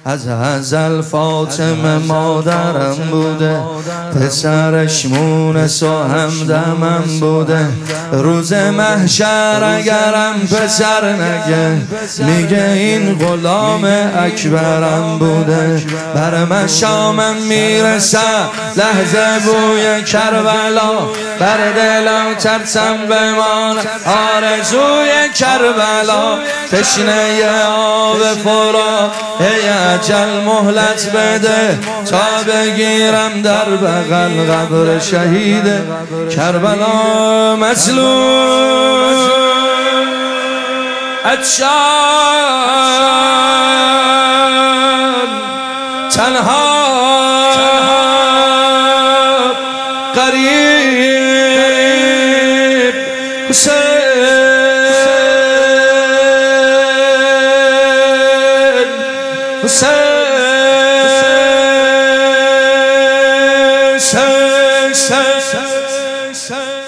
از ازل فاطمه مادرم بوده، پسرش مونس و همدمم بوده. روز محشر اگرم پسر نگه، میگه این غلام اکبرم بوده. بر مشامم میرسه لحظه بوی کربلا، بر دلم ترسم بمان آرزوی کربلا. تشنه آب فرات ای اجل مهلت بده، تا بگیرم در بغل قبر شهید کربلا. مظلوم عطشان تنها غریب حسین حسین